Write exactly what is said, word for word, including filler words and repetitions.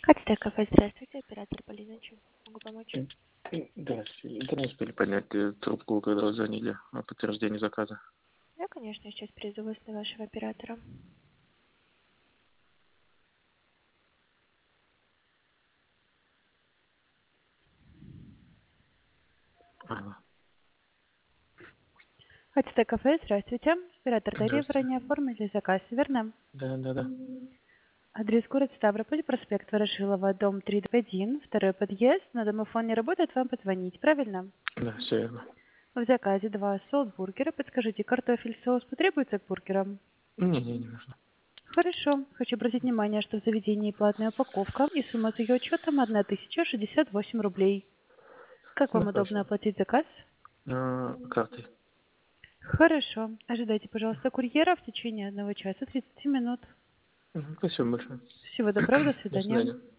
Хотите кафе, здравствуйте, оператор Полина, чем могу помочь? М, м, Здравствуйте. Да не успели поднять э, трубку, когда вы звонили о подтверждении заказа. Я, конечно, сейчас перейду вас на вашего оператора. Ага. Хотите кафе, здравствуйте, оператор Дарья, вы Здравствуйте. ранее оформили заказ, верно? Да, да, да. Адрес город Ставрополь, проспект Ворошилова, дом три один, второй подъезд, но домофон не работает, вам позвонить, правильно? Да, все верно. В заказе два солт-бургера, подскажите, картофель, соус потребуется к бургерам? Не, не, не нужно. Хорошо. Хочу обратить внимание, что в заведении платная упаковка и сумма за ее учетом одна тысяча шестьдесят восемь рублей. Как Ну, вам удобно хорошо. оплатить заказ? А, картой. Хорошо. Ожидайте, пожалуйста, курьера в течение одного часа тридцати минут. Мгм, Спасибо большое. Всего доброго, до До свидания. свидания.